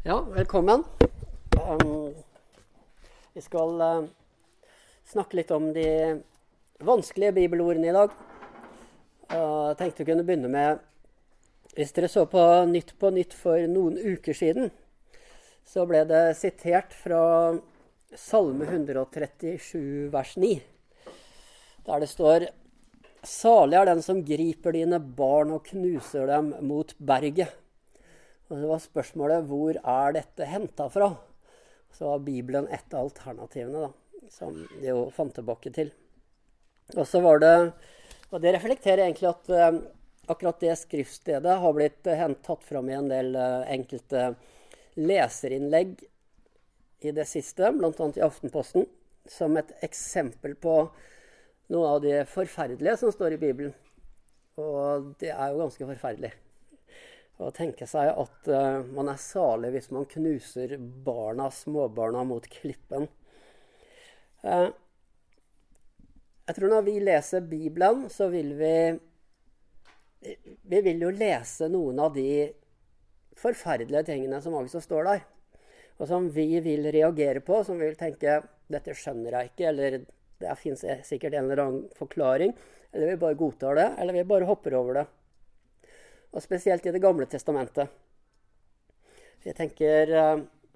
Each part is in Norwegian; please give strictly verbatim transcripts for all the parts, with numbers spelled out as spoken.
Ja, velkommen. Um, vi skal uh, snakke litt om de vanskelige bibelordene i dag. Uh, jeg tenkte å kunne begynne med, hvis dere så på Nytt på Nytt for noen uker siden, så ble det sitert fra Salme one thirty-seven, vers nine, der det står: «Salig er den som griper dine barn og knuser dem mot berget.» Og det var spørsmålet, hvor er dette hentet fra? Så var Bibelen et av alternativene da, som de jo fant tilbake til. Og så var det, og det reflekterer egentlig at eh, akkurat det skriftstedet har blitt eh, tatt fram i en del eh, enkelte leserinnlegg i det siste, blant annet i Aftenposten, som et eksempel på noe av det forferdelige som står i Bibelen. Og det er jo ganske forferdelig. Og tenke seg at uh, man er salig hvis man knuser barna, småbarna mot klippen. Uh, jeg tror når vi leser Bibelen, så vil vi vi vil jo lese noen av de forferdelige tingene som også står der. Og som vi vil reagere på, som vi vil tenke, dette skjønner jeg ikke, eller det finnes sikkert en eller annen forklaring, eller vi bare godtar det, eller vi bare hopper over det. Og spesielt i Det gamle testamentet. Jeg tenker, uh,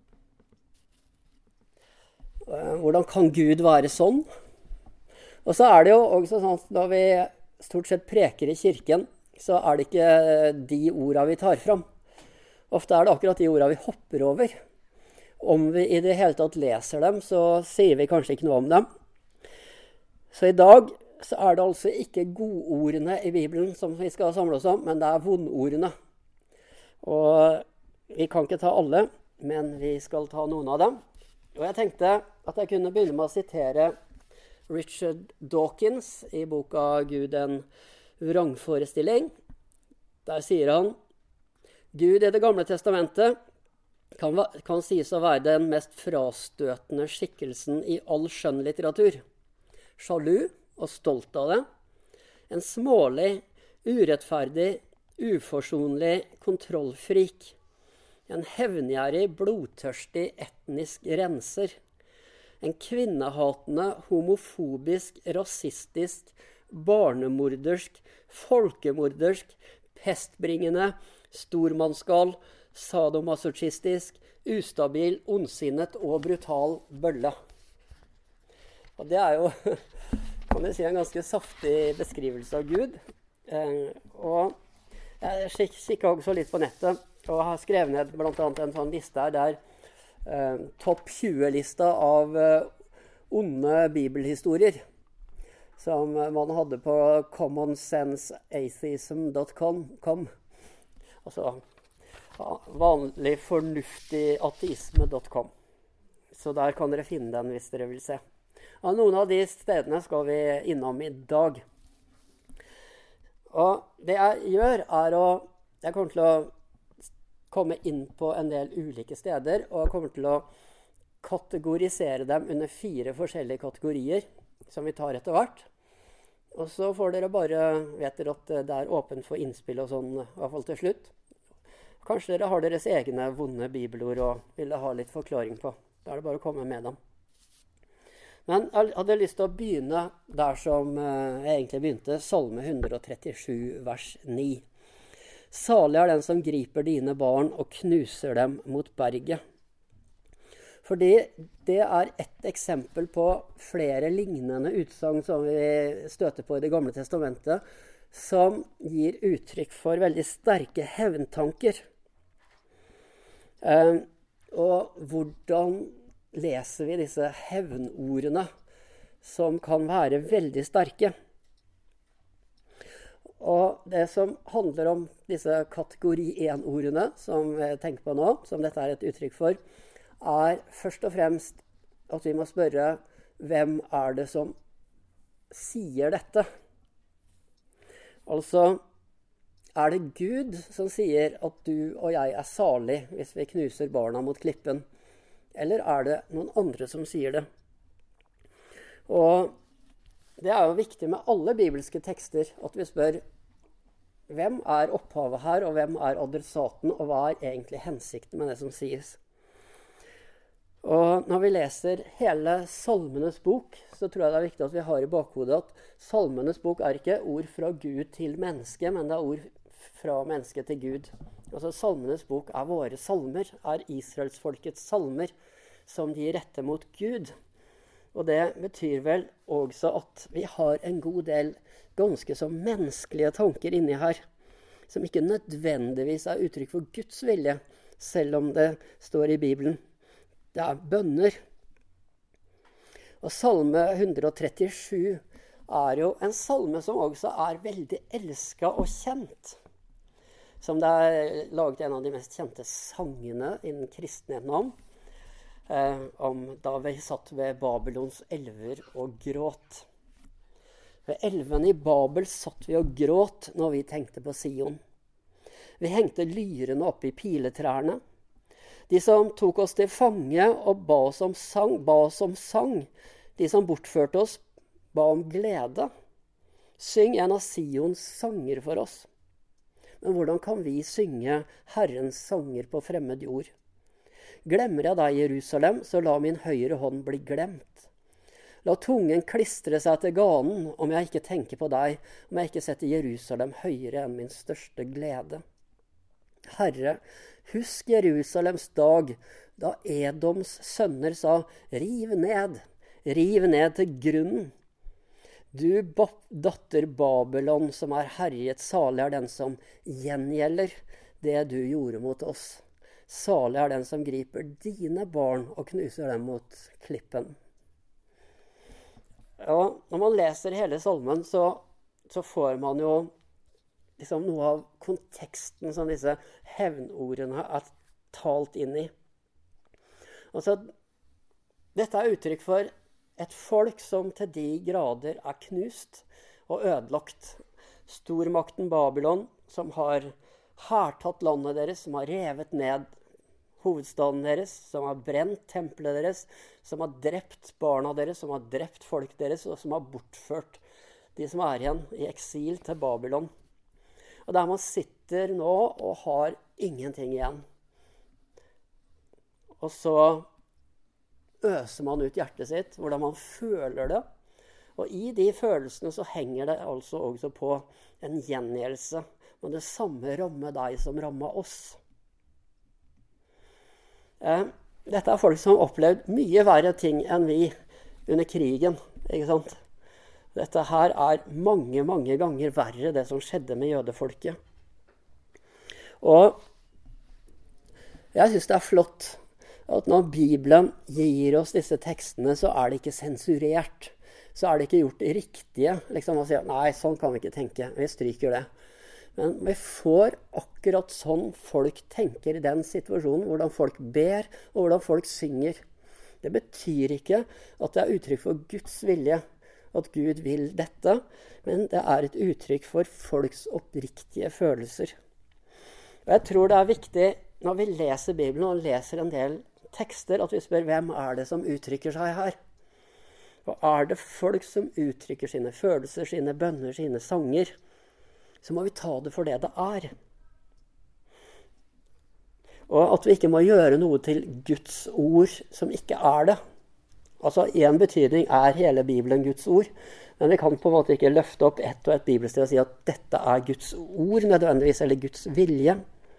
uh, hvordan kan Gud være sånn? Og så er det jo også sånn at når vi stort sett preker i kirken, så er det ikke de ordene vi tar fram. Ofte er det akkurat de ordene vi hopper over. Om vi i det hele tatt leser dem, så sier vi kanskje ikke noe om dem. Så i dag så er det altså ikke godordene i Bibelen som vi skal samle oss om, men det er vondordene. Og vi kan ikke ta alle, men vi skal ta noen av dem. Og jeg tenkte at jeg kunne begynne med å sitere Richard Dawkins i boka Gud en vrangforestilling. Der sier han: Gud i Det gamle testamentet kan, kan sies å være den mest frastøtende skikkelsen i all skjønnlitteratur. Sjalu og stolt av det. En smålig, urettferdig, uforsonlig kontrollfrik. En hevngjerrig, blodtørstig, etnisk renser. En kvinnehatende, homofobisk, rasistisk, barnemordersk, folkemordersk, pestbringende, stormannsgal, sadomasochistisk, ustabil, ondsinnet og brutal bølle. Og det er jo kan du si en ganske saftig beskrivelse av Gud. Eh, og jeg kikket også litt på nettet, og har skrevet ned blant annet en sånn liste her, der eh, topp tjue-lista av eh, onde bibelhistorier, som man hadde på common sense atheism dot com. Altså ja, vanlig fornuftig ateisme dot com. Så der kan dere finne den hvis dere vil se. Og noen av de stedene skal vi innom i dag. Og det jeg gjør er å, jeg kommer til å komme inn på en del ulike steder, og kommer til å kategorisere dem under fire forskjellige kategorier, som vi tar etter hvert. Og så får dere bare, vet dere at det er åpent for innspill og sånn, i hvert fall til slutt. Kanskje dere har deres egne vonde bibelord og vil ha litt forklaring på. Da er det bare å komme med dem. Men jeg hadde lyst til å begynne der som jeg egentlig begynte, Salme one thirty-seven, vers nine. Salig er den som griper dine barn og knuser dem mot berget. Fordi det er et eksempel på flere lignende utsagn som vi støter på i Det gamle testamentet, som gir uttrykk for veldig sterke hevntanker. Eh, og hvordan leser vi disse hevnordene som kan være veldig sterke. Og det som handler om disse kategori one-ordene som jeg tenker på nå, som dette er et uttrykk for, er først og fremst at vi må spørre, hvem er det som sier dette? Altså, er det Gud som sier at du og jeg er salig hvis vi knuser barna mot klippen? Eller er det noen andre som sier det? Og det er jo viktig med alle bibelske tekster at vi spør, hvem er opphavet her, og hvem er adressaten, og hva er egentlig hensikten med det som sies? Og når vi leser hele Salmenes bok, så tror jeg det er viktig at vi har i bakhodet at Salmenes bok er ikke ord fra Gud til menneske, men det er ord fra menneske til Gud. Altså Salmenes bok er våre salmer, er Israelsfolkets salmer, som de retter mot Gud. Og det betyr vel også at vi har en god del ganske så menneskelige tanker inni her, som ikke nødvendigvis er uttrykk for Guds vilje, selv om det står i Bibelen. Det er bønner. Og salme ett hundre trettisju er jo en salme som også er veldig elsket og kjent. Som det er laget en av de mest kjente sangene innen kristenheten om. Eh, om da vi satt ved Babylons elver og gråt. Ved elven i Babel satt vi og gråt når vi tenkte på Sion. Vi hengte lyrene opp i piletrærne. De som tok oss til fange og ba oss om sang, ba oss om sang. De som bortførte oss, ba om glede. Syng en av Sions sanger for oss. Men hvordan kan vi synge Herrens sanger på fremmed jord? Glemmer jeg deg, Jerusalem, så la min høyre hånd bli glemt. La tungen klistre seg til ganen om jeg ikke tenker på deg, om jeg ikke setter Jerusalem høyere enn min største glede. Herre, husk Jerusalems dag, da Edoms sønner sa, riv ned, riv ned til grunnen. Du datter Babylon som er herjet, salig er den som gjengjelder det du gjorde mot oss. Salig er den som griper dine barn og knuser dem mot klippen. Ja, når man leser hele salmen, så, så får man jo liksom noe av konteksten som disse hevnordene er talt inn i. Altså, dette er uttrykk for et folk som til de grader er knust og ødelagt. Stormakten Babylon, som har hærtatt landet deres, som har revet ned hovedstaden deres, som har brent tempelet deres, som har drept barna deres, som har drept folk deres, og som har bortført de som er igjen i eksil til Babylon. Og der man sitter nå og har ingenting igjen. Og så øser man ut hjertet sitt, hvordan man føler det. Og i de følelsene så henger det altså også på en gjengjeldelse. Men det samme rammer deg som rammer oss. Eh, dette er folk som har opplevd mye verre ting enn vi under krigen, ikke sant? Dette her er mange, mange ganger verre det som skjedde med jødefolket. Og jeg synes det er flott at når Bibelen gir oss disse tekstene, så er det ikke sensurert. Så er det ikke gjort riktige. Liksom å si, nei, sånn kan vi ikke tenke. Vi stryker det. Men vi får akkurat sånn folk tenker i den situasjonen, hvordan folk ber og hvordan folk synger. Det betyr ikke at det er uttrykk for Guds vilje, at Gud vil dette, men det er et uttrykk for folks oppriktige følelser. Og jeg tror det er viktig når vi leser Bibelen og leser en del tekster, at vi spør hvem er det som uttrykker seg her? Og er det folk som uttrykker sine følelser, sine bønner, sine sanger, så må vi ta det for det det er. Og at vi ikke må gjøre noe til Guds ord som ikke er det. Altså, i en betydning er hele Bibelen Guds ord, men vi kan på en måte ikke løfte opp ett og ett bibelsted og si at dette er Guds ord nødvendigvis, eller Guds vilje.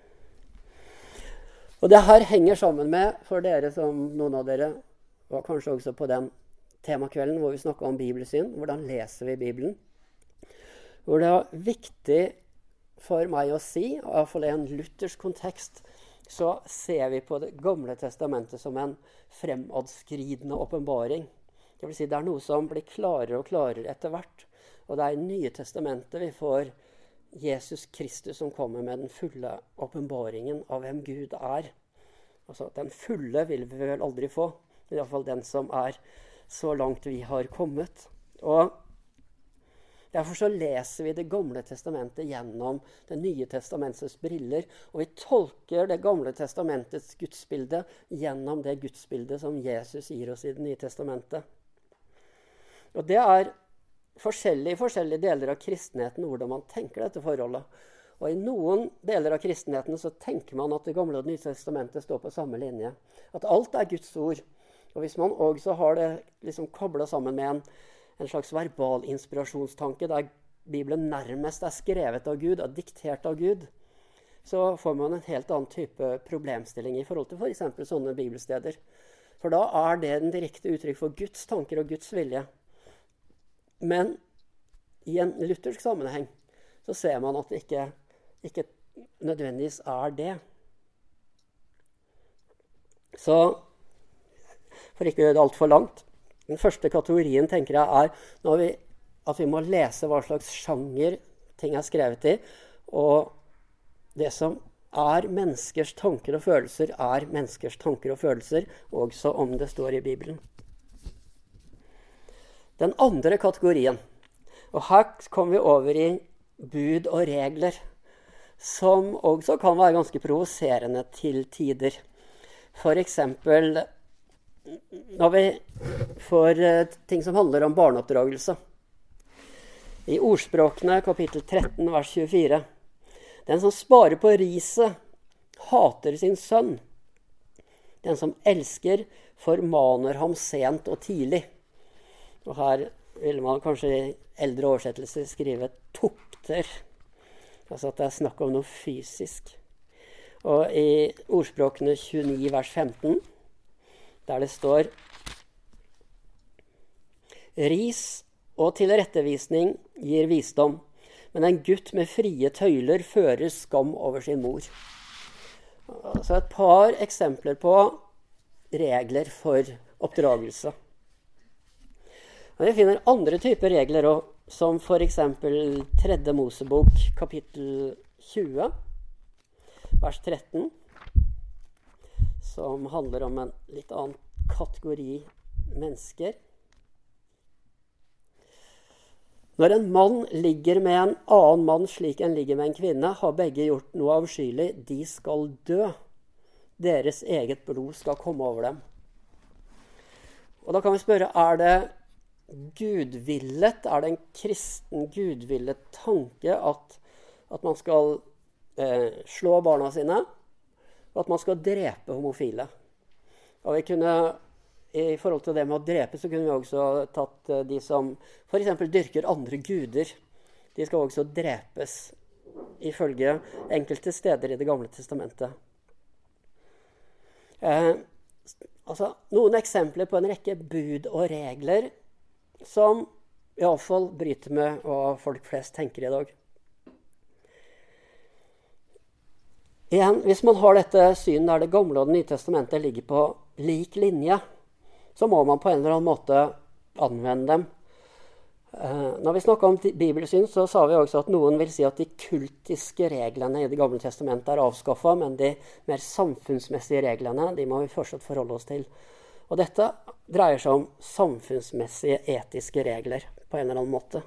Og det her henger sammen med, for dere som noen av dere var kanskje også på den temakvelden hvor vi snakket om bibelsyn, hvordan leser vi Bibelen? Hvor det er viktig for meg å si, i hvert fall i en luthersk kontekst, så ser vi på det gamle testamentet som en fremadskridende åpenbaring. Det vil si det er noe som blir klarere og klarere etter hvert. Og det er i Nye testamentet vi får Jesus Kristus som kommer med den fulle åpenbaringen av hvem Gud er. Altså, den fulle vil vi vel aldri få. I hvert fall den som er så langt vi har kommet. Og derfor så leser vi det gamle testamentet gjennom det nye testamentets briller, og vi tolker det gamle testamentets gudsbilde gjennom det gudsbildet som Jesus gir oss i det nye testamentet. Og det er forskjellige, forskjellige deler av kristenheten hvordan man tenker dette forholdet. Og i noen deler av kristenheten så tenker man at det gamle og det nye testamentet står på samme linje. At alt er Guds ord. Og hvis man også har det liksom koblet sammen med en, en slags verbal inspirasjonstanke, der Bibelen nærmest er skrevet av Gud, er diktert av Gud, så får man en helt annen type problemstilling i forhold til for eksempel sånne bibelsteder. For da er det en direkte uttrykk for Guds tanker og Guds vilje. Men i en luthersk sammenheng så ser man at det ikke, ikke nødvendigvis er det. Så for ikke å gjøre det alt for langt. Den første kategorien tenker jeg er når vi, at vi må lese hva slags sjanger ting er skrevet i, og det som er menneskers tanker og følelser, er menneskers tanker og følelser, også om det står i Bibelen. Den andre kategorien, og her kommer vi over i bud og regler, som også kan være ganske provoserende til tider. For eksempel når vi får ting som handler om barneoppdragelse. I Ordspråkene, kapittel tretten, vers tjuefire. Den som sparer på riset, hater sin sønn. Den som elsker, formaner ham sent og tidlig. Og her vil man kanskje i eldre oversettelser skrive tukter. Altså at det er snakk om noe fysisk. Og i Ordspråkene tjueni, vers femten, der det står: Ris og tilrettevisning gir visdom, men en gutt med frie tøyler fører skam over sin mor. Så et par eksempler på regler for oppdragelse. Og vi finner andre typer regler også, som for eksempel tredje Mosebok, kapittel tjue, vers tretten, som handler om en litt annen kategori mennesker. Når en mann ligger med en annen mann slik en ligger med en kvinne, har begge gjort noe avskyelig. De skal dø. Deres eget blod skal komme over dem. Og da kan vi spørre, er det gudvillet, er det en kristen gudvillet tanke at, at man skal eh, slå barna sine, og at man skal drepe homofile? Og vi kunne, i forhold til det med å drepe, så kunne vi også tatt de som for eksempel dyrker andre guder. De skal også drepes, ifølge enkelte steder i det gamle testamentet. Eh, altså, noen eksempler på en rekke bud og regler som i alle fall bryter med hva folk flest tenker i dag. Igjen, hvis man har dette synet der det gamle og det nye testamentet ligger på lik linje, så må man på en eller annen måte anvende dem. Eh, når vi snakket om bibelsyn, så sa vi også at noen vil si at de kultiske reglene i det gamle testamentet er avskaffet, men de mer samfunnsmessige reglene, de må vi fortsatt forholde oss til. Og dette dreier seg om samfunnsmessige etiske regler på en eller annen måte.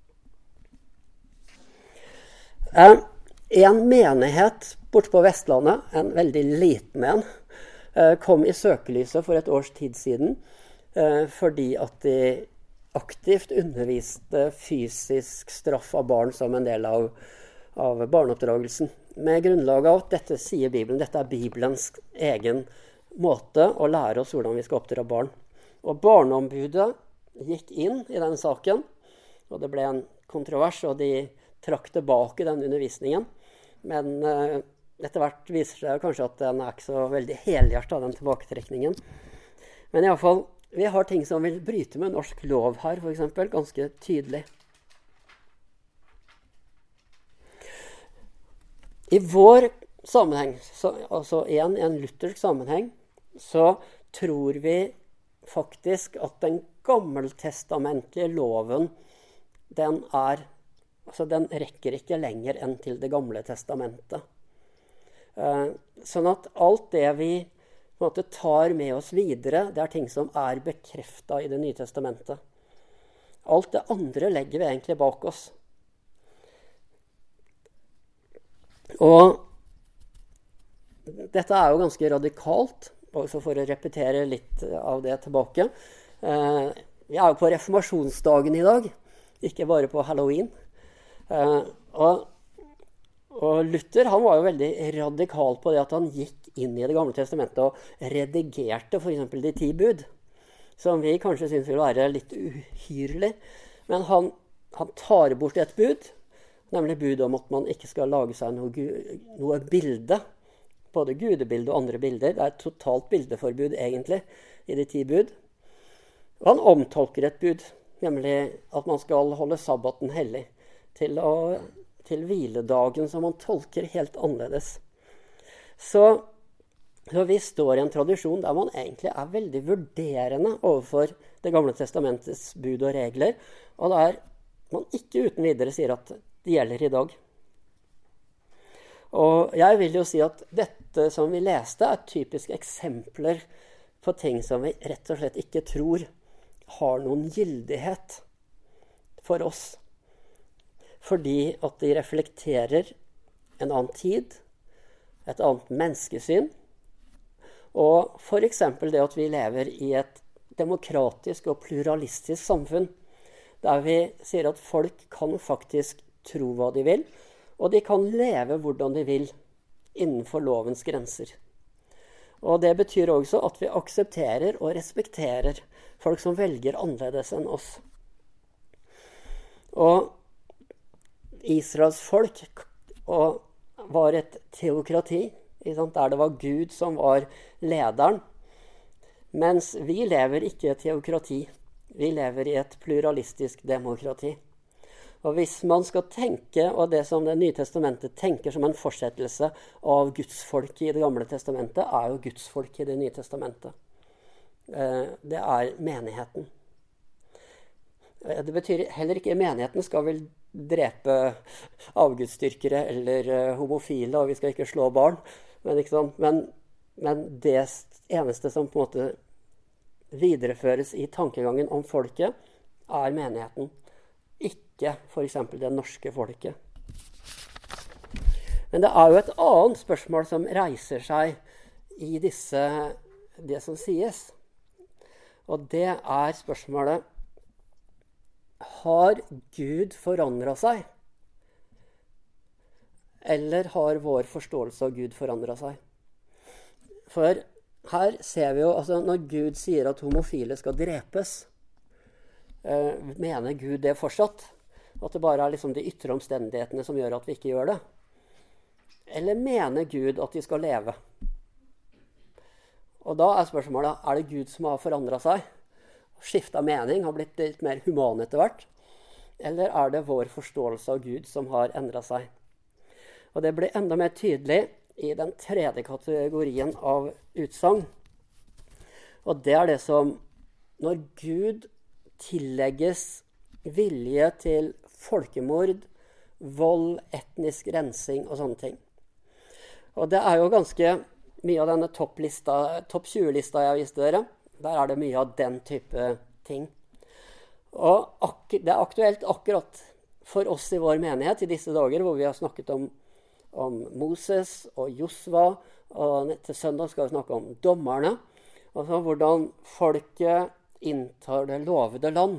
Eh, en menighet borte på Vestlandet, en veldig liten en, kom i søkelyset for et års tid siden, fordi at de aktivt underviste fysisk straff av barn som en del av, av barneoppdragelsen. Med grunnlag av at dette sier Bibelen, dette er Bibelens egen måte å lære oss hvordan vi skal oppdra barn. Og barneombudet gikk inn i den saken, og det ble en kontrovers, og de trakk tilbake den undervisningen. Men uh, etter hvert viser det kanskje at den er ikke så veldig helhjertet av den tilbaketrekningen. Men i alle fall, vi har ting som vil bryte med norsk lov her, for eksempel, ganske tydelig. I vår sammenheng, så, altså igjen i en luthersk sammenheng, så tror vi faktisk at den gammeltestamentlige loven, den er, altså den rekker ikke lenger enn til det gamle testamentet. Uh, sånn at alt det vi på en måte tar med oss videre, det er ting som er bekreftet i det nye testamentet. Alt det andre legger vi egentlig bak oss. Og dette er jo ganske radikalt, også for å repetere litt av det tilbake. Uh, vi er jo på reformasjonsdagen i dag, ikke bare på Halloween. Uh, og Og Luther han var jo veldig radikal på det at han gikk inn i det gamle testamentet og redigerte for eksempel de ti bud, som vi kanskje synes vil være litt uhyrlig. Men han, han tar bort et bud, nemlig bud om at man ikke skal lage seg noe, noe bilde, både gudebilde og andre bilder. Det er et totalt bildeforbud egentlig i de ti bud. Og han omtolker et bud, nemlig at man skal holde sabbaten hellig til å til hviledagen, som man tolker helt annerledes. Så, så vi står i en tradisjon der man egentlig er veldig vurderende overfor det gamle testamentets bud og regler, og der man ikke uten videre sier at det gjelder i dag. Og jeg vil jo si at dette som vi leste er typiske eksempler på ting som vi rett og slett ikke tror har noen gyldighet for oss. Fordi at de reflekterer en annen tid, et annet menneskesyn, og for eksempel det at vi lever i et demokratisk og pluralistisk samfunn, der vi sier at folk kan faktisk tro hva de vil, og de kan leve hvordan de vil innenfor lovens grenser. Og det betyr også at vi aksepterer og respekterer folk som velger annerledes enn oss. Og Israels folk var et teokrati, der det var Gud som var lederen, mens vi lever ikke i et teokrati, vi lever i et pluralistisk demokrati. Og hvis man skal tenke, og det som det nye testamentet tenker som en fortsettelse av gudsfolket i det gamle testamentet, er jo gudsfolket i det nye testamentet. Det er menigheten. Det betyr heller ikke menigheten skal vel drepe avgudsdyrkere eller uh, homofile, og vi skal ikke slå barn. Men, ikke sant? Men, men det eneste som på en måte videreføres i tankegangen om folket, er menigheten. Ikke for eksempel det norske folket. Men det er jo et annet spørsmål som reiser seg i disse, det som sies. Og det er spørsmålet: har Gud forandret seg? Eller har vår forståelse av Gud forandret seg? For her ser vi jo, altså når Gud sier at homofile skal drepes, eh, mener Gud det fortsatt? At det bare er liksom de ytre omstendighetene som gjør at vi ikke gjør det? Eller mener Gud at de skal leve? Og da er spørsmålet, er det Gud som har forandret seg? Skiftet mening, har blitt litt mer human etter hvert? Eller er det vår forståelse av Gud som har endret seg? Og det blir enda mer tydelig i den tredje kategorien av utsagn. Og det er det som, når Gud tillegges vilje til folkemord, vold, etnisk rensing og sånne ting. Og det er jo ganske mye av denne topplista, topp tjue-lista jeg viste dere. Der er det mye av den type ting. Og ak- det er aktuelt akkurat for oss i vår menighet i disse dager, hvor vi har snakket om, om Moses og Josva, og til søndag skal vi snakke om dommerne, altså hvordan folket inntar det lovede land.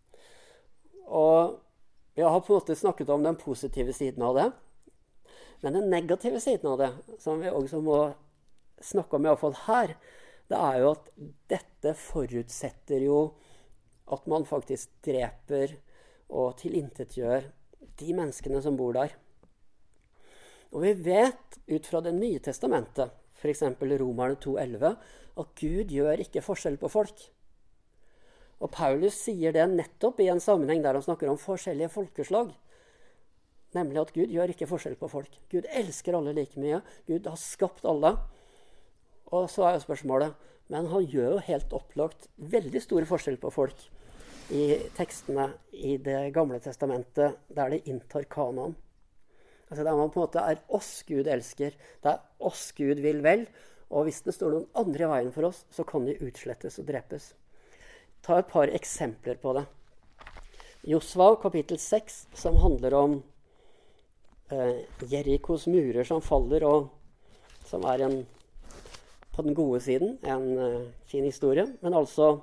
Og vi har på en måte snakket om den positive siden av det, men den negative siden av det, som vi også må snakke om i hvert fall her, det er jo at dette forutsetter jo at man faktisk dreper og tilintetgjør de menneskene som bor der. Og vi vet ut fra det nye testamentet, for eksempel Romerne to elleve, at Gud gjør ikke forskjell på folk. Og Paulus sier det nettopp i en sammenheng der han snakker om forskjellige folkeslag. Nemlig at Gud gjør ikke forskjell på folk. Gud elsker alle like mye. Gud har skapt alle. Og så er jo spørsmålet, men han gjør jo helt opplagt veldig store forskjell på folk i tekstene i det gamle testamentet, der de inntar Kanaan. Altså der man på en måte er oss Gud elsker, det er oss Gud vil vel, og hvis det står noen andre i veien for oss, så kan de utslettes og drepes. Ta et par eksempler på det. Josva kapittel seks, som handler om eh, Jerikos murer som faller, og som er en på den gode siden, en uh, fin historie, men altså,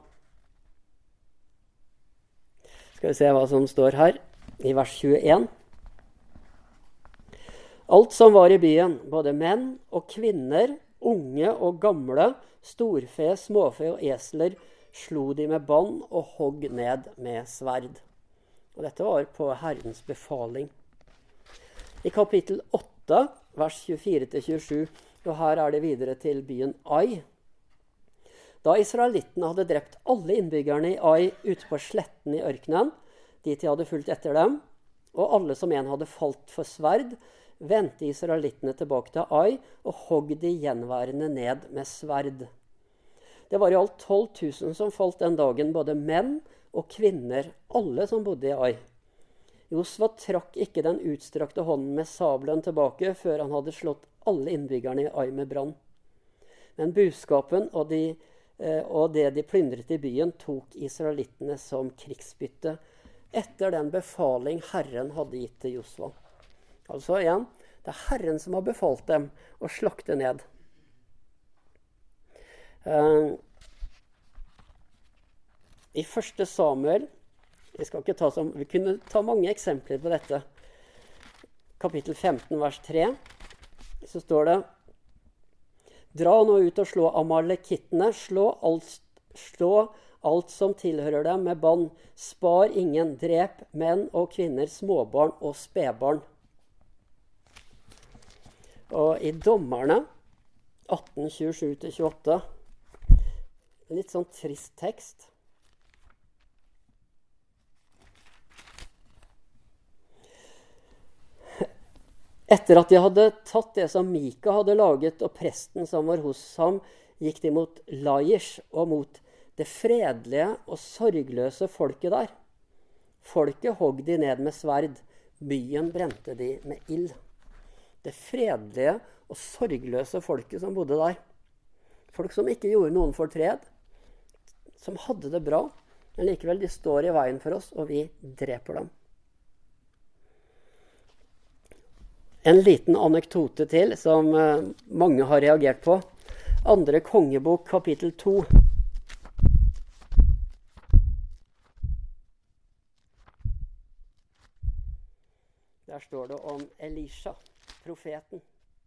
skal vi se hva som står her, i vers tjueen. Alt som var i byen, både menn og kvinner, unge og gamle, storfe, småfe og esler, slo de med bånd og hogg ned med sverd. Og dette var på Herrens befaling. I kapittel åtte, vers tjuefire til tjuesju, og her er det videre til byen Ai. Da israelittene hadde drept alle innbyggerne i Ai ute på sletten i ørkenen, dit de hadde fulgt etter dem, og alle som en hadde falt for sverd, vendte israelittene tilbake til Ai og hogg de gjenværende ned med sverd. Det var i alt tolv tusen som falt den dagen, både menn og kvinner, alle som bodde i Ai. Josva trakk ikke den utstrakte hånden med sabelen tilbake før han hadde slått alle innbyggerne i Ai med brann. Men buskapen og, de, og det de plyndret i byen tok israelittene som krigsbytte, etter den befaling Herren hadde gitt til Josva. Altså igjen, det er Herren som har befalt dem å slakte ned. Uh, I første Samuel, vi, skal ikke ta som, vi kunne ta mange eksempler på dette, kapittel femten, vers tre, så står det: Dra nå ut og slå amalekittene, slå alt, slå alt som tilhører dem med bann, spar ingen, drep menn og kvinner, småbarn og spedbarn. Og i Dommerne atten tjuesju til tjueåtte, en litt sånn trist tekst. Etter at de hadde tatt det som Mika hadde laget, og presten som var hos ham, gikk de mot Laish og mot det fredelige og sorgløse folket der. Folket hogg de ned med sverd, byen brente de med ild. Det fredelige og sorgløse folket som bodde der. Folk som ikke gjorde noen fortred, som hadde det bra, men likevel de står i veien for oss, og vi dreper dem. En liten anekdote til som mange har reagert på. Andre kongebok, kapittel to. Der står det om Elisha, profeten.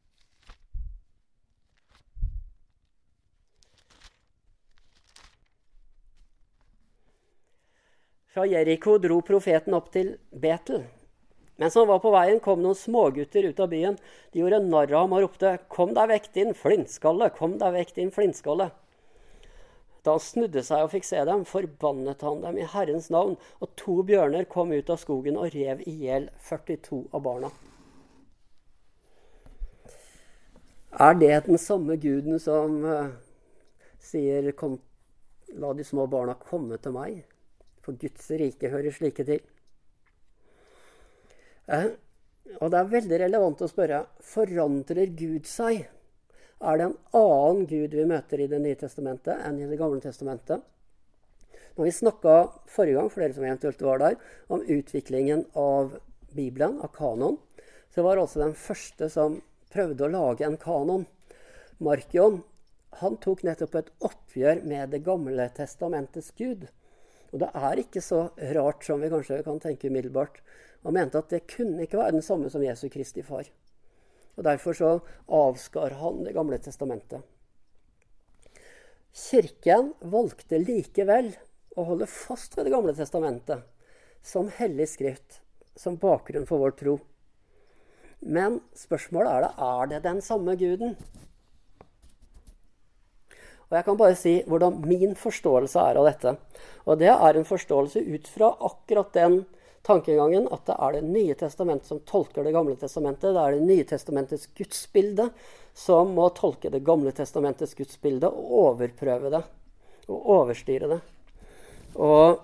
Fra Jericho dro profeten opp til Betel. Mens han var på veien, kom noen smågutter ut av byen. De gjorde narr av ham og ropte: «Kom deg vekk, din flintskalle! Kom deg vekk, din flintskalle!» Da han snudde seg og fikk se dem, forbannet han dem i Herrens navn, og to bjørner kom ut av skogen og rev ihjel førtito av barna. Er det den samme Guden som uh, sier: «Kom, la de små barna komme til meg, for Guds rike hører slike til»? Eh, og det er veldig relevant å spørre: forandrer Gud seg? Er det en annen Gud vi møter i Det nye testamentet enn i Det gamle testamentet? Når vi snakket forrige gang, for dere som eventuelt var der, om utviklingen av Bibelen, av kanon, så var altså den første som prøvde å lage en kanon, Markion. Han tok nettopp et oppgjør med Det gamle testamentets Gud. Og det er ikke så rart som vi kanskje kan tenke umiddelbart. Han mente at det kunne ikke være den samme som Jesu Kristi far. Og derfor så avskar han Det gamle testamentet. Kirken valgte likevel å holde fast ved Det gamle testamentet som hellig skrift, som bakgrunn for vår tro. Men spørsmålet er da, er det den samme Guden? Og jeg kan bare si hvordan min forståelse er av dette. Og det er en forståelse ut fra akkurat den tankegangen at det er Det nye testamentet som tolker Det gamle testamentet. Det er Det nye testamentets gudsbilde som må tolke Det gamle testamentets gudsbilde og overprøve det, og overstyre det. Og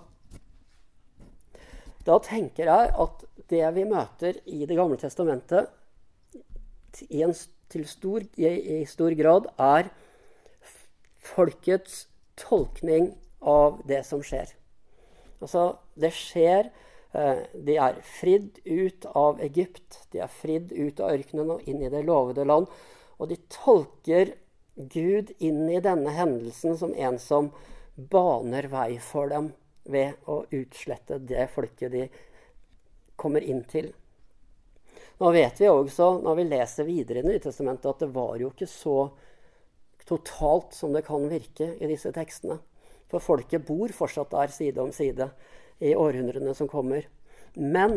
da tenker jeg at det vi møter i Det gamle testamentet i, en, til stor, i, i stor grad er folkets tolkning av det som skjer. Altså, det skjer. De er fridd ut av Egypt, de er fridd ut av ørkenen og inn i det lovede land, og de tolker Gud inn i denne hendelsen som en som baner vei for dem ved å utslette det folket de kommer inn til. Nå vet vi også, når vi leser videre i Nytestamentet, at det var jo ikke så totalt som det kan virke i disse tekstene. For folket bor fortsatt der side om side i århundrene som kommer. Men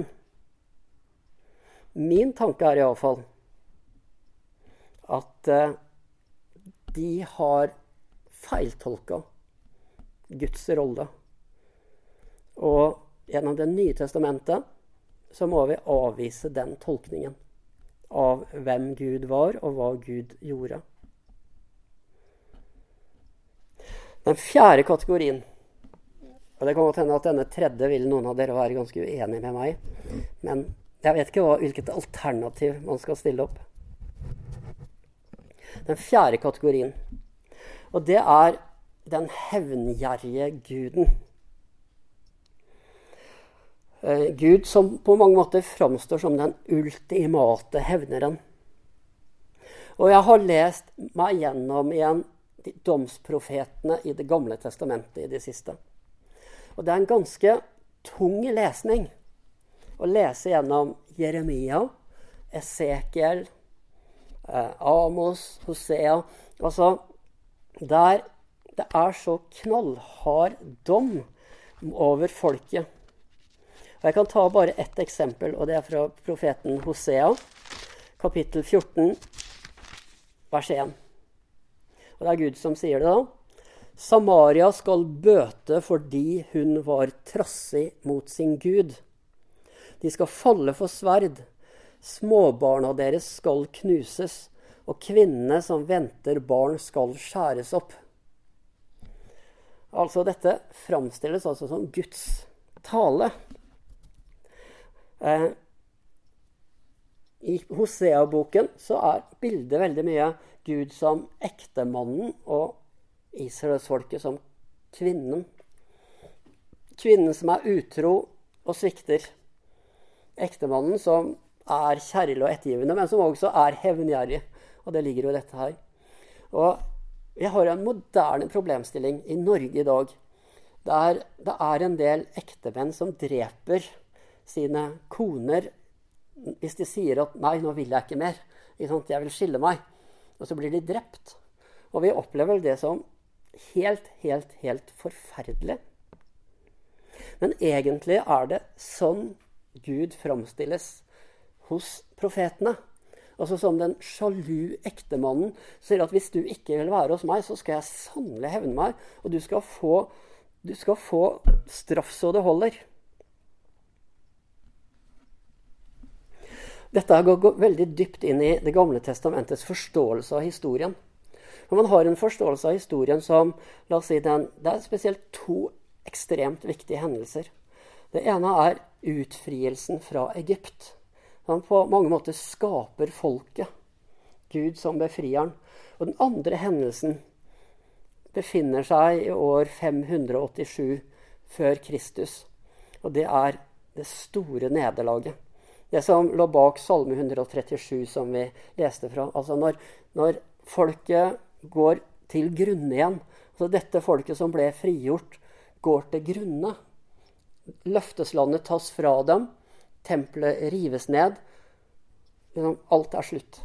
min tanke er i alle fall at uh, de har feiltolket Guds rolle. Og gjennom det nye testamentet så må vi avvise den tolkningen av hvem Gud var og hva Gud gjorde. Den fjerde kategorien, og det kan godt hende at denne tredje vil noen av dere være ganske uenige med meg, men jeg vet ikke hva, hvilket alternativ man skal stille opp. Den fjerde kategorien, og det er den hevngjerrige guden. Eh, Gud som på mange måter framstår som den ultimate hevneren. Og jeg har lest meg gjennom igjen de domsprofetene i det gamle testamentet i det siste. Og det er en ganske tung lesning å lese gjennom Jeremia, Esekiel, eh, Amos, Hosea. Altså, der det er så knallhard dom over folket. Og jeg kan ta bare ett eksempel, og det er fra profeten Hosea, kapittel fjorten, vers én. Og det er Gud som sier det da. Samaria skal bøte fordi hun var trassig mot sin Gud. De skal falle for sverd. Småbarna deres skal knuses, og kvinnene som venter barn skal skjæres opp. Altså dette framstilles altså som Guds tale. Eh, I Hosea-boken så er bildet veldig mye Gud som ektemannen og Israelsfolket som kvinnen. Kvinnen som er utro og svikter. Ektemannen som er kjærlig og ettergivende, men som også er hevngjerrig. Og det ligger jo i dette her. Og vi har en moderne problemstilling i Norge i dag, der det er en del ektemenn som dreper sine koner hvis de sier at nei, nå vil jeg ikke mer. Jeg vil skille meg. Og så blir de drept. Og vi opplever det som helt, helt, helt forferdelig. Men egentlig er det sånn Gud framstilles hos profetene. Altså som den sjalu ektemannen sier at hvis du ikke vil være hos meg, så skal jeg sannelig hevne meg, og du skal få, du skal få straff så det holder. Dette går veldig dypt inn i det gamle testamentets forståelse av historien. Og man har en forståelse av historien som, la oss si, den, det er spesielt to ekstremt viktige hendelser. Det ene er utfrielsen fra Egypt. Han på mange måter skaper folket, Gud som befrieren. Og den andre hendelsen befinner seg i år fem hundre åttisju før Kristus. Og det er det store nederlaget. Det som lå bak Salme hundre trettisju som vi leste fra. Altså når, når folket går til grunne igjen, altså dette folket som ble frigjort, går til grunne. Løfteslandet tas fra dem, tempelet rives ned, alt er slutt.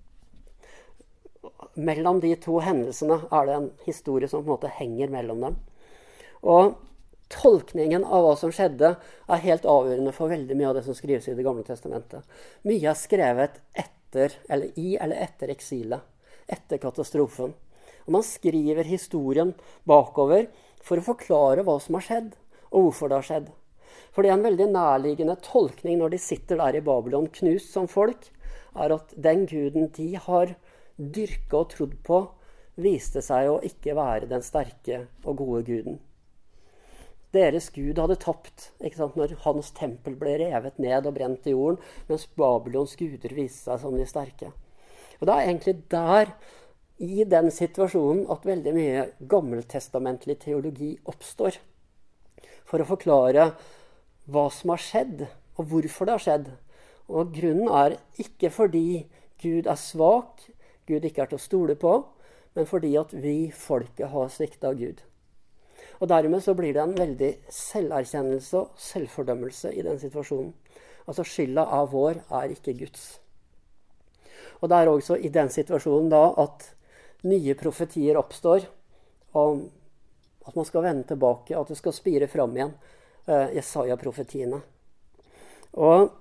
Mellom de to hendelsene er det en historie som på en måte henger mellom dem. Og tolkningen av hva som skjedde er helt avgjørende for veldig mye av det som skrives i det gamle testamentet. Mye er skrevet etter, eller i eller etter eksilet, etter katastrofen. Og man skriver historien bakover for å forklare hva som har skjedd, og hvorfor det har skjedd. For det er en veldig nærliggende tolkning når de sitter der i Babylon knust som folk, er at den guden de har dyrket og trodd på, viste seg å ikke være den sterke og gode guden. Deres Gud hadde tapt, ikke sant, når hans tempel ble revet ned og brent i jorden, mens Babylons guder viste seg som de sterke. Og det er egentlig der, i den situasjonen, at veldig mye gammeltestamentlig teologi oppstår. For å forklare hva som har skjedd, og hvorfor det har skjedd. Og grunnen er ikke fordi Gud er svak, Gud ikke er til å stole på, men fordi at vi, folket, har sviktet av Gud. Og dermed så blir det en veldig selverkjennelse og selvfordømmelse i den situasjonen. Altså skylda av vår er ikke Guds. Og det er også i den situasjonen da at nye profetier oppstår om at man skal vende tilbake, at det skal spire fram igjen uh, Jesaja-profetiene. Og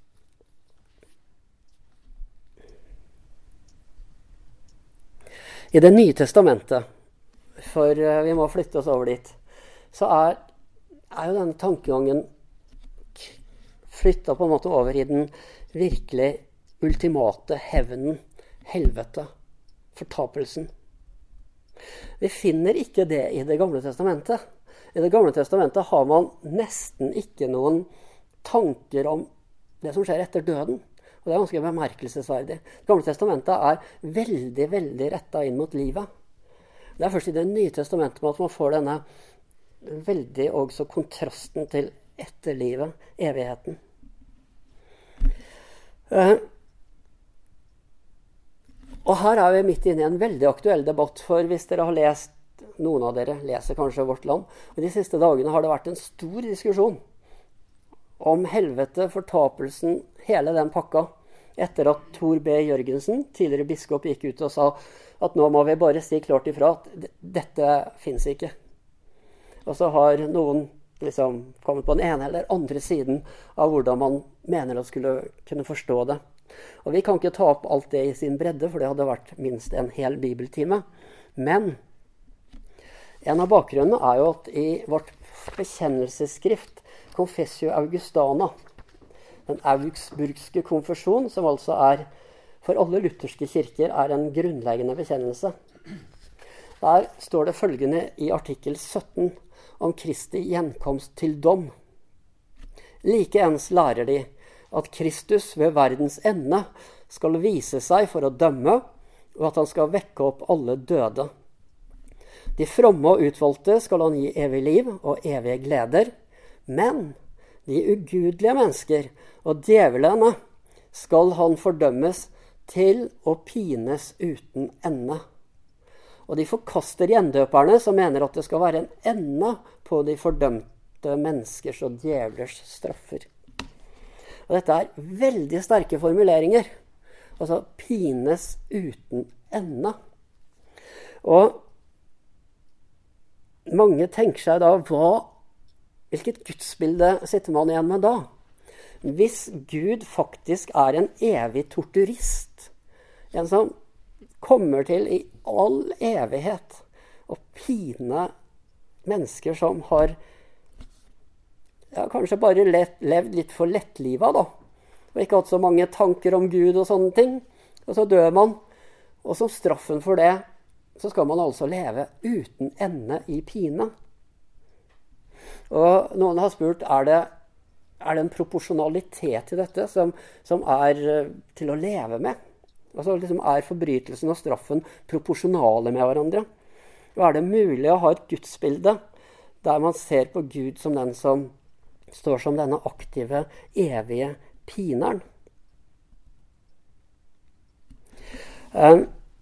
i Det nye testamentet, for uh, vi må flytte oss over dit, så er, er jo denne tankegangen flyttet på en måte over i den virkelig ultimate hevnen, helvete, fortapelsen. Vi finner ikke det i Det gamle testamentet. I Det gamle testamentet har man nesten ikke noen tanker om det som skjer etter døden. Og det er ganske bemerkelsesverdig. Det gamle testamentet er veldig, veldig rettet inn mot livet. Det er først i Det nye testamentet at man får denne veldig også kontrasten til etterlivet, evigheten. Uh, og her er vi midt inne i en veldig aktuell debatt, for hvis dere har lest, noen av dere leser kanskje Vårt Land, og de siste dagene har det vært en stor diskusjon om helvete, fortapelsen, hele den pakka, etter at Tor B. Jørgensen, tidligere biskop, gikk ut og sa at nå må vi bare si klart ifra at dette finnes ikke. Og så har noen liksom kommet på den ene eller andre siden av hvordan man mener at skulle kunne forstå det. Og vi kan ikke ta opp alt det i sin bredde, for det hadde vært minst en hel bibeltime. Men en av bakgrunnene er jo at i vårt bekjennelsesskrift, Confessio Augustana, den augsburgske konfesjon, som altså er for alle lutherske kirker er en grunnleggende bekjennelse. Der står det følgende i artikkel sytten om Kristi gjenkomst til dom. Likeens lærer de at Kristus ved verdens ende skal vise seg for å dømme, og at han skal vekke opp alle døde. De fromme og utvalgte skal han gi evig liv og evige gleder, men de ugudelige mennesker og djevlene skal han fordømmes til å pines uten ende. Og de forkaster gjendøperne som mener at det skal være en ende på de fordømte menneskers og djevlers straffer. Og dette er veldig sterke formuleringer. Altså pines uten ende. Og mange tenker seg da, hva, hvilket gudsbilde sitter man igjen med da? Hvis Gud faktisk er en evig torturist, en som kommer til i all evighet å pine mennesker som har ja, kanskje bare lett, levd litt for lettlivet da, og ikke hatt så mange tanker om Gud og sånne ting, og så dør man, og som straffen for det, så skal man altså leve uten ende i pine. Og noen har spurt, er det, er det en proporsjonalitet i dette som, som er til å leve med? Altså liksom er forbrytelsen og straffen proporsjonale med hverandre? Og er det mulig å ha et gudsbilde der man ser på Gud som den som står som denne aktive, evige pineren? Um,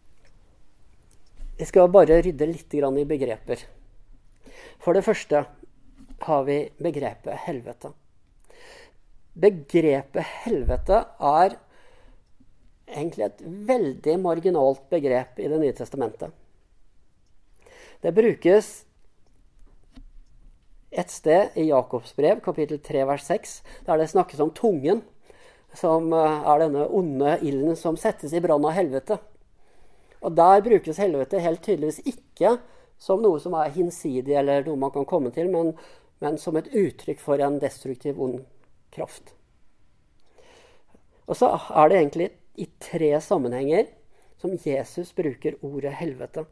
jeg skal bare rydde litt grann i begreper. For det første har vi begrepet helvete. Begrepet helvete er egentlig et veldig marginalt begrep i Det nye testamentet. Det brukes et sted i Jakobs brev, kapittel tre, vers seks, der det snakkes om tungen, som er denne onde ilden som settes i brann av helvete. Og der brukes helvete helt tydeligvis ikke som noe som er hinsidig, eller noe man kan komme til, men, men som et uttrykk for en destruktiv ond kraft. Og så er det egentlig i tre sammenhenger som Jesus bruker ordet helvete.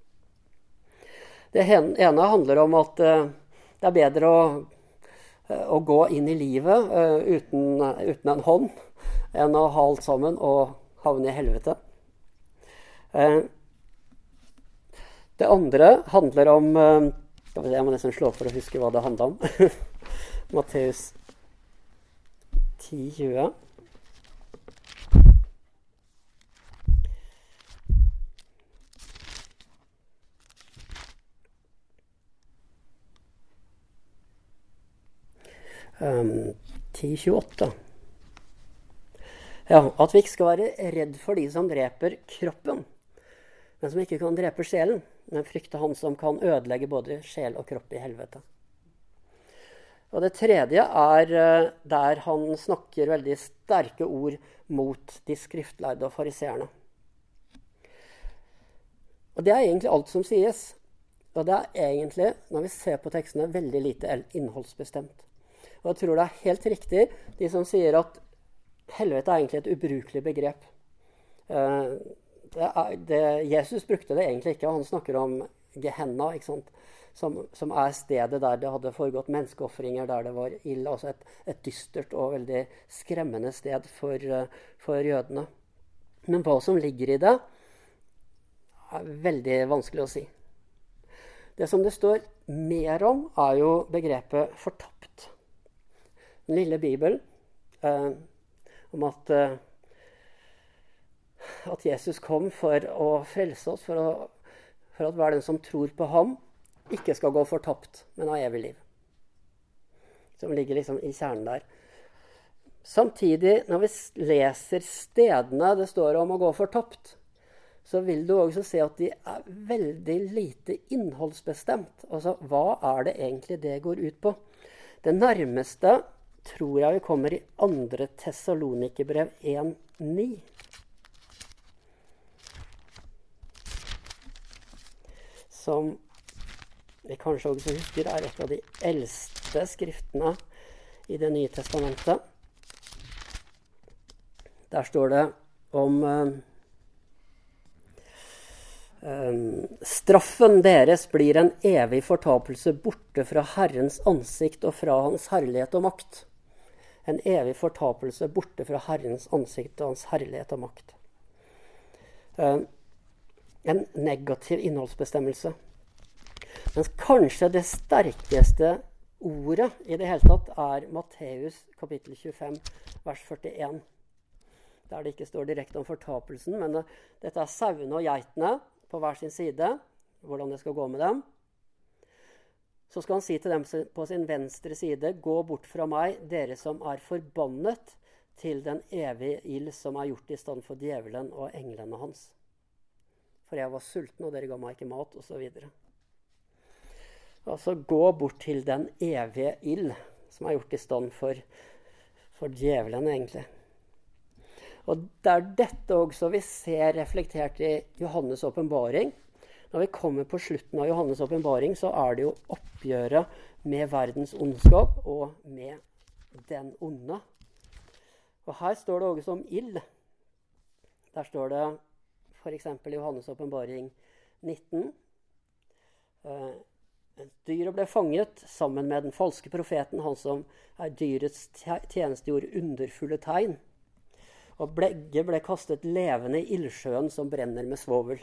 Det ene handler om at uh, det er bedre å, uh, å gå inn i livet uh, uten, uh, uten en hånd, enn å ha alt sammen og havne i helvete. Uh, det andre handler om, uh, skal vi se, jeg må nesten slå for å huske hva det handler om. Matteus ti tjue. Um, ti tjueåtte. Ja, at vi ikke skal være redd for de som dreper kroppen, men som ikke kan drepe sjelen, men frykte han som kan ødelegge både sjel og kropp i helvete. Og det tredje er der han snakker veldig sterke ord mot de skriftlærde og fariseerne. Og det er egentlig alt som sies. Og det er egentlig, når vi ser på tekstene, veldig lite innholdsbestemt. Og jeg tror det er helt riktig, de som sier at helvete er egentlig et ubrukelig begrep. Det er, det, Jesus brukte det egentlig ikke, han snakker om Gehenna, ikke sant? Som, som er stedet der det hadde foregått menneskeoffringer, der det var ild, altså et, et dystert og veldig skremmende sted for, for jødene. Men hva som ligger i det, er veldig vanskelig å si. Det som det står mer om, er jo begrepet fortapt. Den lille Bibelen, eh, om at, eh, at Jesus kom for å frelse oss, for, å, for at hver den som tror på ham, ikke skal gå fortapt, men ha evig liv. Som ligger liksom i kjernen der. Samtidig, når vi leser stedene det står om å gå fortapt, så vil du også se at de er veldig lite innholdsbestemt. Altså, hva er det egentlig det går ut på? Det nærmeste tror jeg vi kommer i andre Tessalonikerbrev en ni. Som vi kanskje også husker er et av de eldste skriftene i Det nye testamentet. Der står det om um, um, straffen deres blir en evig fortapelse borte fra Herrens ansikt og fra hans herlighet og makt. En evig fortapelse borte fra Herrens ansikt og hans herlighet og makt. Um, en negativ innholdsbestemmelse. Men kanskje det sterkeste ordet i det hele tatt er Matteus kapittel tjuefem, vers førtien. Der det ikke står direkte om fortapelsen, men dette er sauene og geitene på hver sin side, hvordan det skal gå med dem. Så skal han si til dem på sin venstre side, gå bort fra meg, dere som er forbannet til den evige ild som er gjort i stand for djevelen og englene hans. For jeg var sulten, og dere ga meg ikke mat, og så videre. Altså gå bort til den evige ild som er gjort i stand for, for djevelen egentlig. Og det er dette også vi ser reflektert i Johannes åpenbaring. Når vi kommer på slutten av Johannes åpenbaring, så er det jo oppgjøret med verdens ondskap og med den onde. Og her står det også om ild. Der står det for eksempel i Johannes åpenbaring nitten. Eh, Dyret ble fanget sammen med den falske profeten, han som er dyrets tjeneste gjorde underfulle tegn. Og begge ble kastet levende i ildsjøen som brenner med svovel.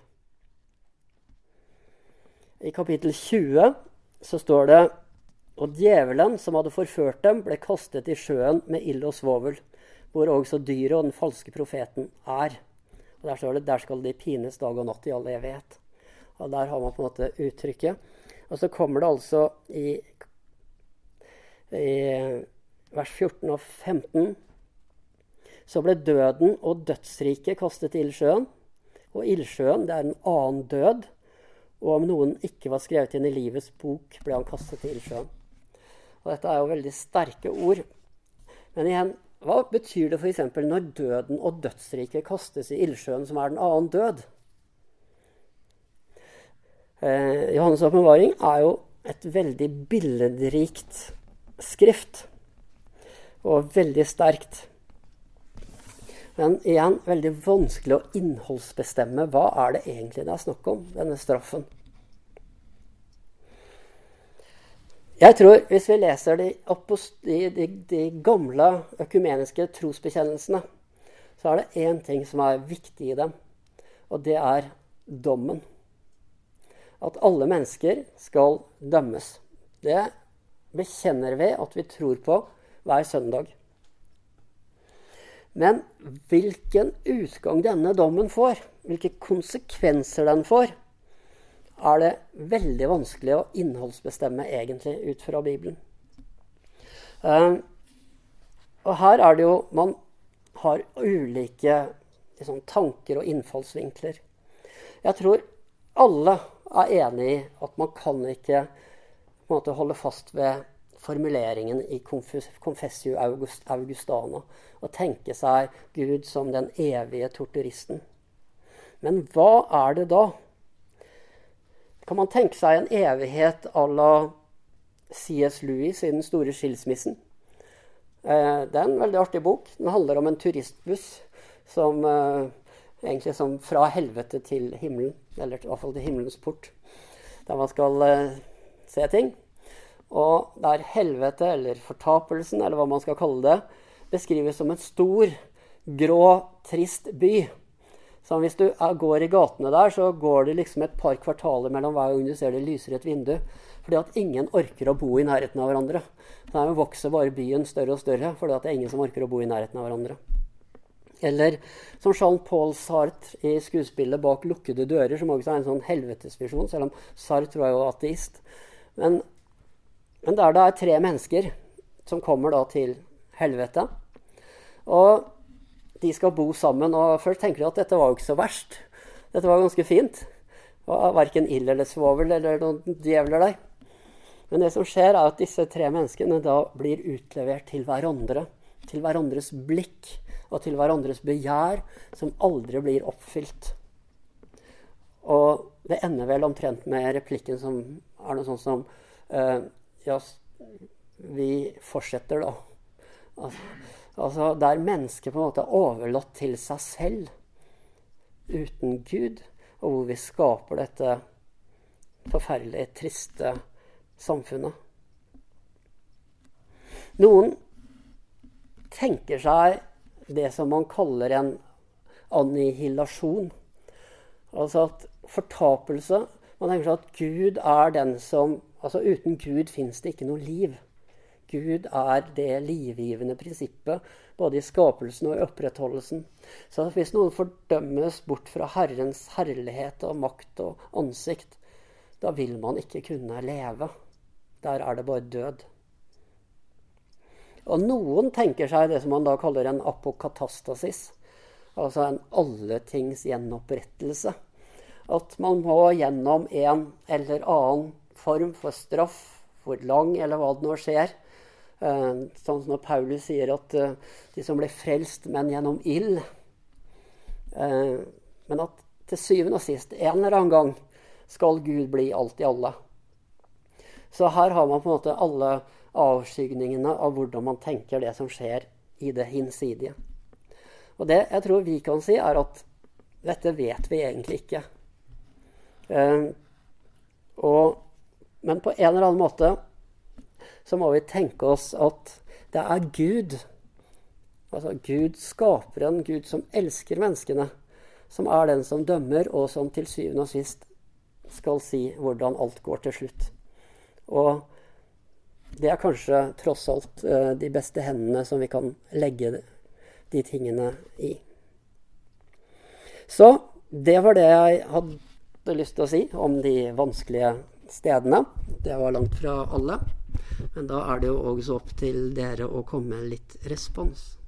I kapittel tjue så står det, og djevelen som hadde forført dem ble kastet i sjøen med ild og svovel, hvor også dyret og den falske profeten er. Og der står det, der skal de pines dag og natt i all evighet. Og der har man på en måte uttrykket. Og så kommer det altså i, i vers fjorten og femten. Så ble døden og dødsriket kastet i ildsjøen. Og ildsjøen, det er en annen død. Og om noen ikke var skrevet inn i livets bok, ble han kastet i ildsjøen. Og dette er jo veldig sterke ord. Men igjen, hva betyr det for eksempel når døden og dødsriket kastes i ildsjøen, som er den annen død? Eh, Johannes åpenbaring er jo et veldig billedrikt skrift, og veldig sterkt. Men igjen, veldig vanskelig å innholdsbestemme hva er det egentlig det er snakk om, denne straffen. Jeg tror, hvis vi leser de, de, de, de gamle økumeniske trosbekjennelsene, så er det en ting som er viktig i dem, og det er dommen. At alle mennesker skal dømmes. Det bekjenner vi at vi tror på hver søndag. Men hvilken utgang denne dommen får, hvilke konsekvenser den får, er det veldig vanskelig å innholdsbestemme egentlig ut fra Bibelen. Um, og her er det jo, man har ulike liksom, tanker og innfallsvinkler. Jeg tror alle er enig i at man kan ikke på en måte, holde fast ved formuleringen i Confessio August, Augustana og tenke seg Gud som den evige torturisten. Men hva er det da? Kan man tenke seg en evighet à la C S Lewis i Den store skilsmissen? Eh, det er en veldig artig bok. Den handler om en turistbuss som eh, egentlig som fra helvete til himmelen, eller i hvert fall til himmelens port, der man skal eh, se ting. Og der helvete, eller fortapelsen, eller hva man skal kalle det, beskrives som en stor, grå, trist by. Så hvis du er, går i gatene der, så går det liksom et par kvartaler mellom hver gang du ser det lyser i et vindu. Fordi at ingen orker å bo i nærheten av hverandre. Så der vokser bare byen større og større, fordi at det er ingen som orker å bo i nærheten av hverandre. Eller som Jean-Paul Sartre i skuespillet Bak lukkede dører, som også er en sånn helvetesvisjon, selv om Sartre var jo ateist. Men Men der det er tre mennesker som kommer da til helvete, og de skal bo sammen, og først tenker de at dette var jo ikke så verst. Dette var ganske fint. Det var hverken ild eller svovel eller noen djevler der. Men det som skjer er at disse tre menneskene da blir utlevert til hverandre, til hverandres blikk og til hverandres begjær, som aldri blir oppfylt. Og det ender vel omtrent med replikken som er noe sånt som uh, ja, vi fortsetter da. Altså, altså der mennesket på en måte er overlatt til seg selv, uten Gud, og hvor vi skaper dette forferdelige, triste samfunnet. Noen tenker seg det som man kaller en annihilasjon. Altså at fortapelse, man tenker seg at Gud er den som Altså uten Gud finnes det ikke noe liv. Gud er det livgivende prinsippet, både i skapelsen og i opprettholdelsen. Så hvis noen fordømmes bort fra Herrens herlighet og makt og ansikt, da vil man ikke kunne leve. Der er det bare død. Og noen tenker seg det som man da kaller en apokatastasis, altså en alletings gjenopprettelse. At man må gjennom en eller annen form for straff, for lang, eller hva det nå skjer. Eh, sånn som når Paulus sier at uh, de som ble frelst, men gjennom ild. Eh, men at til syvende og sist, en eller annen gang, skal Gud bli alt i alle. Så her har man på en måte alle avskygningene av hvordan man tenker det som skjer i det hinsidige. Og det jeg tror vi kan si er at dette vet vi egentlig ikke. Eh, og Men på en eller annen måte så må vi tenke oss at det er Gud, altså Gud skaperen, Gud som elsker menneskene, som er den som dømmer, og som til syvende og sist skal si hvordan alt går til slutt. Og det er kanskje tross alt de beste hendene som vi kan legge de tingene i. Så det var det jeg hadde lyst til å si om de vanskelige stedene. Det var langt fra alle, men da er det jo også opp til dere å komme med litt respons.